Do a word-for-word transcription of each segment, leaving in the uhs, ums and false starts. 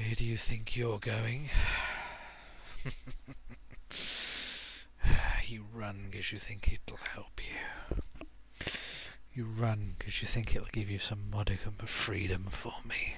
Where do you think you're going? You run because you think it'll help you. You run because you think it'll give you some modicum of freedom for me.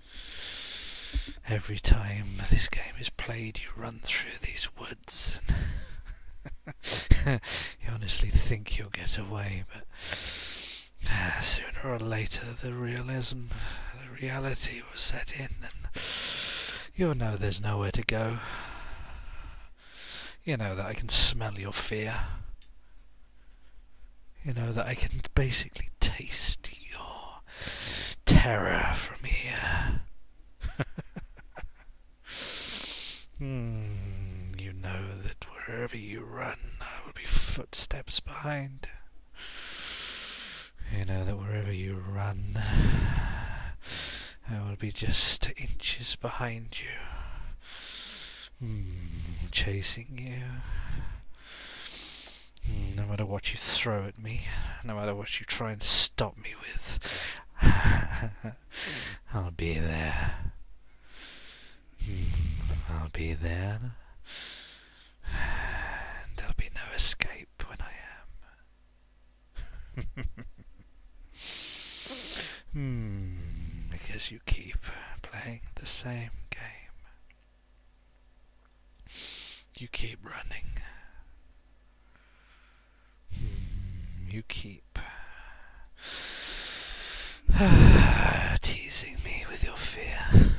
Every time this game is played, you run through these woods. And you honestly think you'll get away, but uh, sooner or later the realism, the reality will set in, and you'll know there's nowhere to go. You know that I can smell your fear. You know that I can basically taste your terror from here. mm, you know that wherever you run, I will be footsteps behind. You know that wherever you run, I will be just inches behind you, mm, chasing you. No matter what you throw at me, no matter what you try and stop me with, I'll be there. I'll be there. And there'll be no escape when I am. Hmm, because you keep playing the same game. You keep running. You keep teasing me with your fear.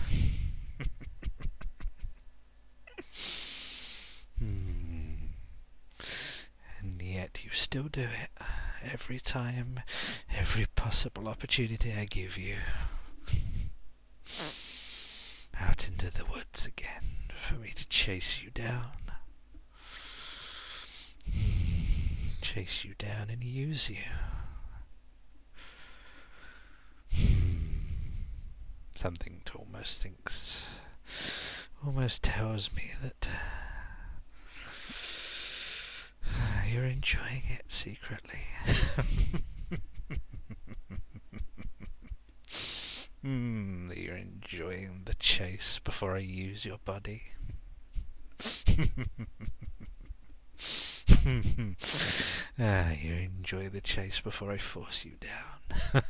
hmm. And yet you still do it every time, every possible opportunity I give you. Out into the woods again for me to chase you down. Chase you down and use you. Something almost thinks, almost tells me that you're enjoying it secretly. Hmm, that you're enjoying the chase before I use your body. ah, you enjoy the chase before I force you down.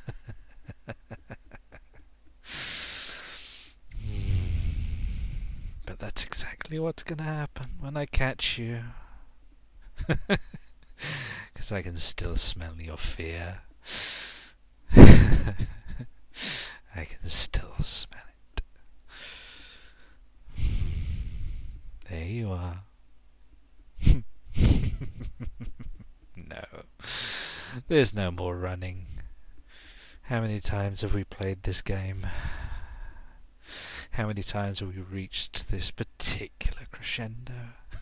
But that's exactly what's gonna happen when I catch you. Because I can still smell your fear. I can still smell it. There you are. No, there's no more running. How many times have we played this game? How many times have we reached this particular crescendo?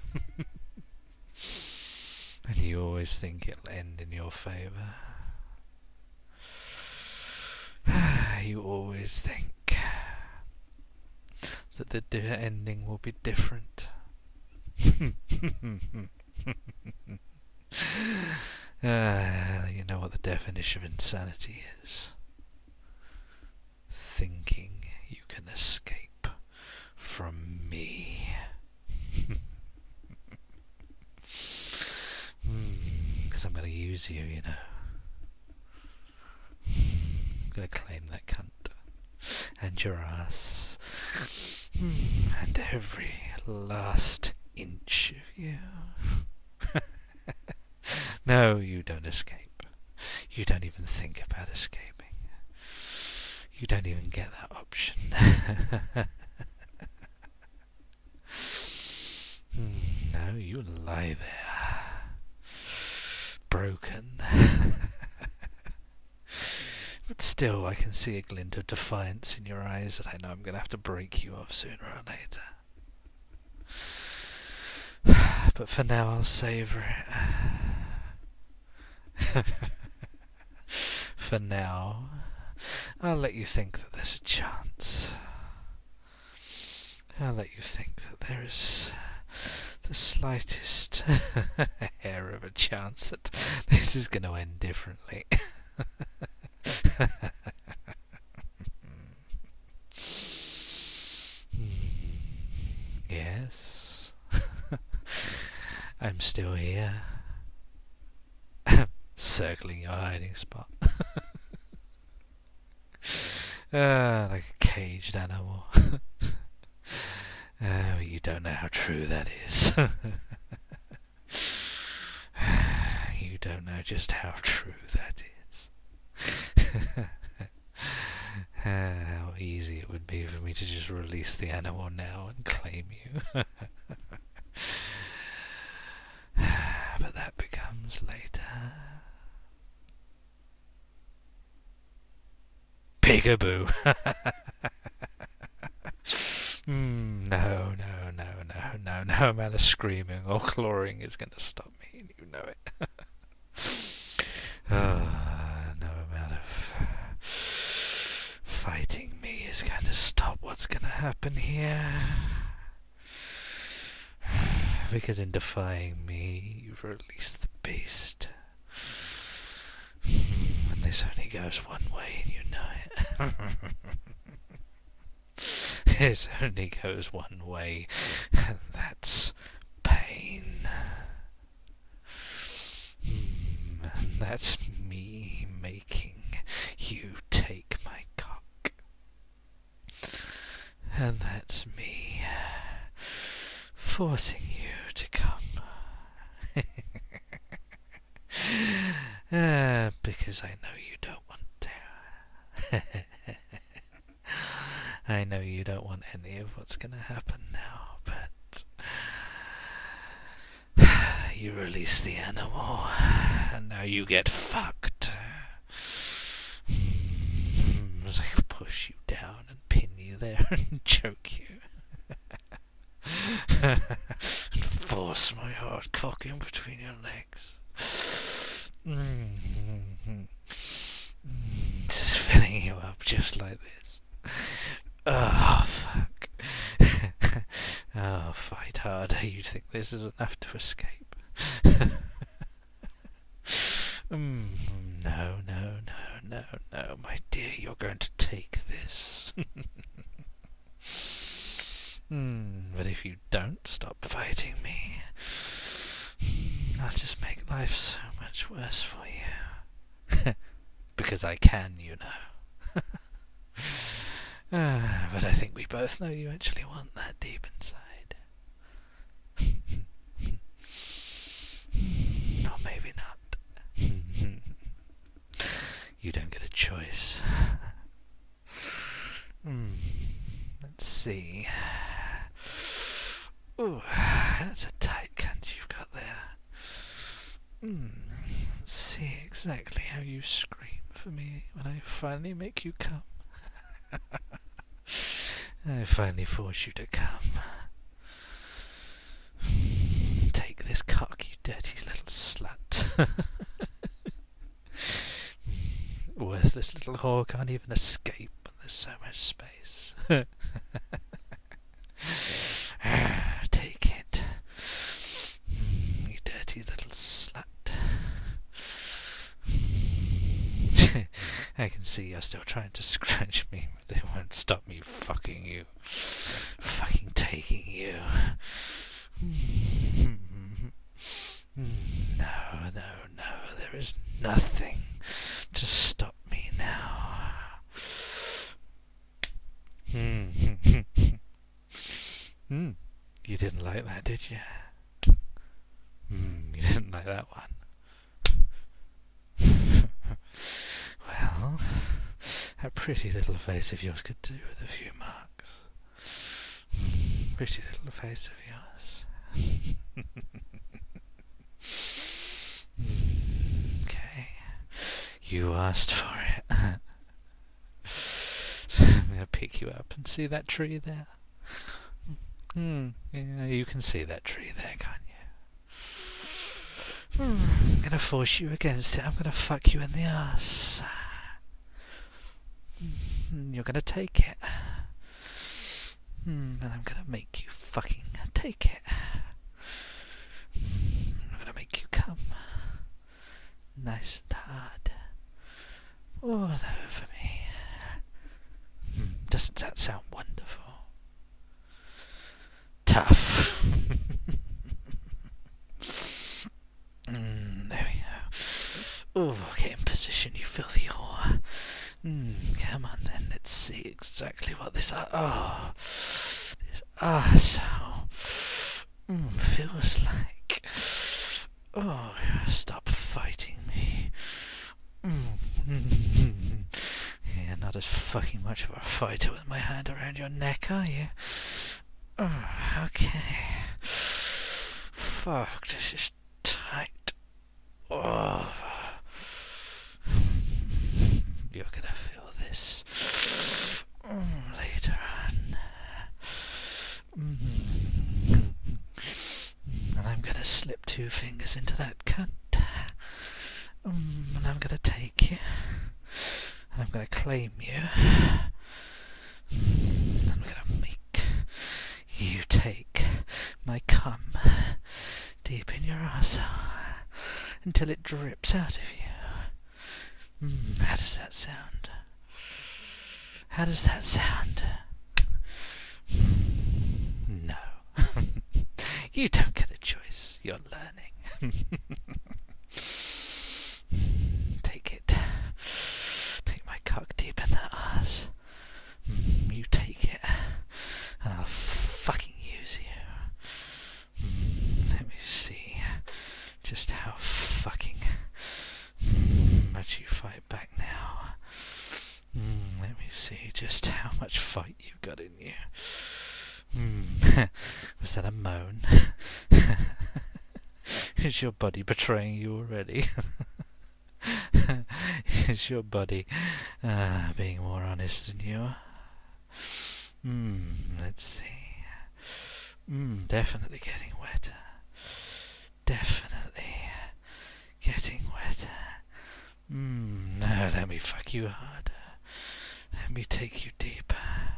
And you always think it'll end in your favour. You always think that the di- ending will be different. Ah, you know what the definition of insanity is. Thinking you can escape from me. Because I'm going to use you, you know. I'm going to claim that cunt. And your ass. And every last inch of you. No, you don't escape. You don't even think about escaping. You don't even get that option. No, you lie there. Broken. But still, I can see a glint of defiance in your eyes that I know I'm going to have to break you off sooner or later. But for now, I'll savour it. For now, I'll let you think that there's a chance. I'll let you think that there is the slightest hair of a chance that this is going to end differently. Yes. I'm still here. Circling your hiding spot. uh, like a caged animal. Oh, you don't know how true that is. You don't know just how true that is. How easy it would be for me to just release the animal now and claim you. But that becomes later. Peekaboo. mm, no, no, no, no, no, no amount of screaming or clawing is going to stop me, and you know it. Oh, no amount of fighting me is going to stop what's going to happen here. Because in defying me, you've released the beast. And this only goes one way, and you know it. This only goes one way, and that's pain. And that's me making you take my cock. And that's me forcing you to come. uh, because I know you don't want to. I know you don't want any of what's going to happen now, but you release the animal, and now you get fucked. As I push you down and pin you there and choke you. And force my hard cock in between your legs. Just filling you up just like this. Oh, fuck. Oh, fight harder. You think this is enough to escape? mm, no, no, no, no, no, my dear, you're going to take this. mm, but if you don't stop fighting me, I'll just make life so much worse for you. Because I can, you know. Uh, but I think we both know you actually want that deep inside. Or maybe not. You don't get a choice. mm. Let's see. Ooh, that's a tight cunt you've got there. Mm. Let's see exactly how you scream for me when I finally make you come. I finally force you to come. Take this cock, you dirty little slut. Worthless little whore can't even escape when there's so much space. Take it. You dirty little slut. I can see you're still trying to scratch me, but it won't stop me fucking you. Fucking taking you. No, no, no, there is nothing to stop me now. Hmm. You didn't like that, did you? Hmm. You didn't like that one. Well, that pretty little face of yours could do with a few marks. Pretty little face of yours. Okay. You asked for it. I'm going to pick you up and see that tree there. Hmm. Yeah, you can see that tree there, can't you? Hmm. I'm going to force you against it. I'm going to fuck you in the ass. Hmm. You're going to take it. Hmm. And I'm going to make you fucking take it. Hmm. I'm going to make you come. Nice and hard. All over me. Hmm. Doesn't that sound wonderful? tough. mm, there we go. Oh, get in position, you filthy whore. Mm, come on then, let's see exactly what this uh, oh this arsehole mm, feels like. Oh, stop fighting me. Mm. You're not as fucking much of a fighter with my hand around your neck, are you? Oh, okay. Fuck, this is tight. Oh. You're gonna feel this mm, later on. Mm. And I'm gonna slip two fingers into that cunt. Mm, and I'm gonna take you. And I'm gonna claim you. And I'm gonna make you take my cum deep in your arsehole until it drips out of you. Mm, how does that sound? How does that sound? No. You don't get a choice. You're learning. Take it. Take my cock deep in that arse. Mm, you take it. And I'll fucking use you. Mm, let me see just how fucking much you fight back now. Mm, let me see just how much fight you've got in you. Mm. Was that a moan? Is your body betraying you already? Is your body uh, being more honest than you? Mm, let's see. Mm, definitely getting wetter. Definitely getting wetter. Mm, no, let me fuck you harder. Let me take you deeper.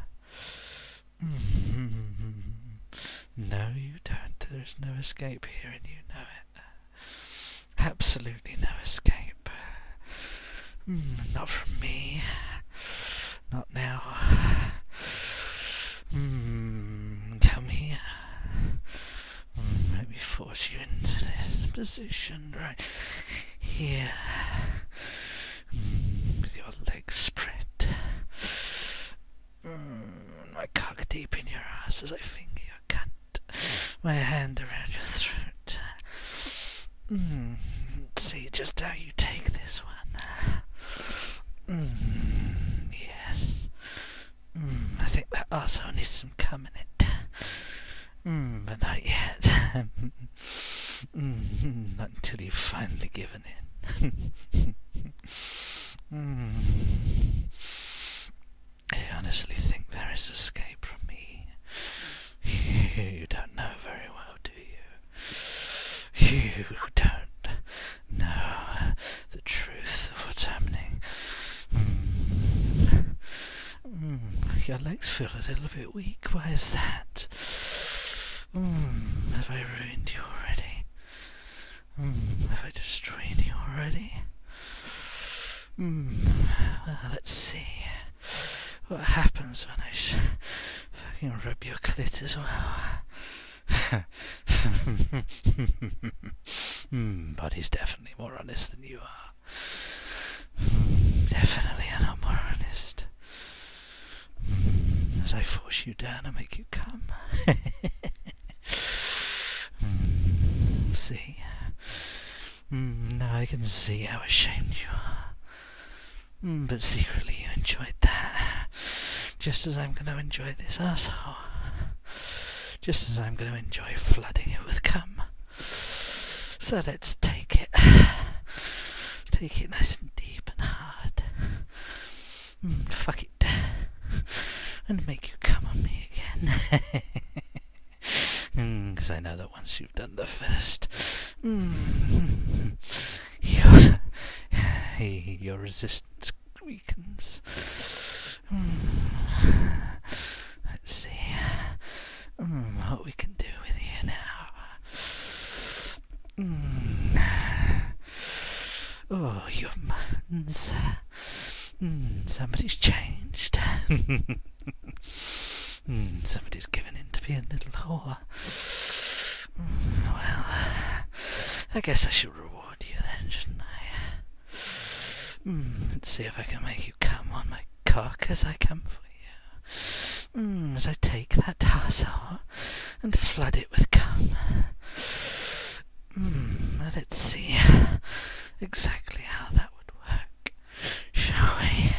Mm, no, you don't. There's no escape here, and you know it. Absolutely no escape. Mm, not from me. Not now. Mm, come here. Mm, let me force you into this position right here. Mm, with your legs spread. Mm, my cock deep in your ass as I finger your cunt. My hand around your throat. Mm, see just how you take this one. Mm, yes. Mm, I think that arsehole needs some cum in it. Mm, but not yet. mm, not until you've finally given in. mm. I honestly think there is escape from me. You don't know very well, do you? You don't know the truth of what's happening. Mm. Mm. Your legs feel a little bit weak. Why is that? Mm. Have I ruined you already? Mm. Have I destroyed you already? Mm. Well, let's see what happens when I sh- fucking rub your clit as well. mm, body's definitely more honest than you are. Mm, definitely a lot more honest. Mm, as I force you down and make you come. mm, see? Mm, now I can see how ashamed you are. Mm, but secretly you enjoyed that. Just as I'm going to enjoy this asshole. Just as I'm going to enjoy flooding it with cum. So let's take it. Take it nice and deep and hard. Mm, fuck it. And make you come on me again. Because mm, I know that once you've done the first, mm, your, your resistance weakens. Mm, let's see mm, what we can do with you now. Mm. Oh, your moans. Mm, somebody's changed. mm, somebody's given in to lesbian little whore. Well, I guess I should reward you then, shouldn't I? Mm, let's see if I can make you come on my cock as I come for you. Mm, as I take that tassel and flood it with cum. Mm, let's see exactly how that would work, shall we?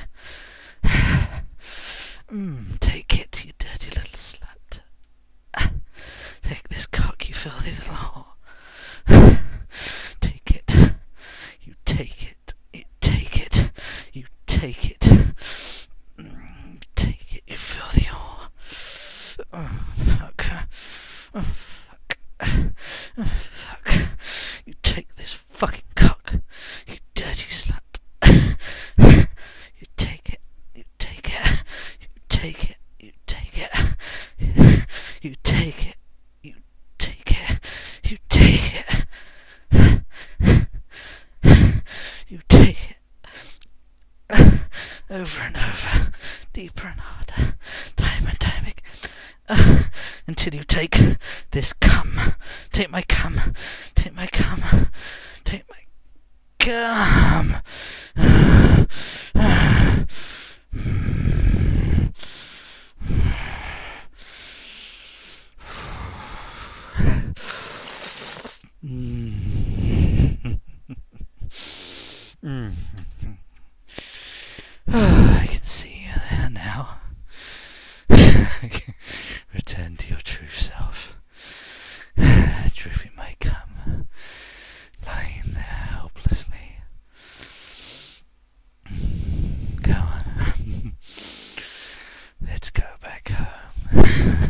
Mm, take it, you dirty little slut. Take this cock, you filthy little whore. Take it. You take it. You take it. You take it. Mm, take it, you filthy whore. Oh, fuck. Oh, fuck. Oh, fuck. You take this fucking cock, you dirty slut. You take it. You take it. You take it. You take it. You take it. You take it. You take it. You take it. Over and over, deeper and harder, time and time again, uh, until you take this cum. Take my cum. Take my cum. Take my cum. Mm. Oh, I can see you there now. Return to your true self. Dripping my cum, lying there helplessly. Go on. Let's go back home.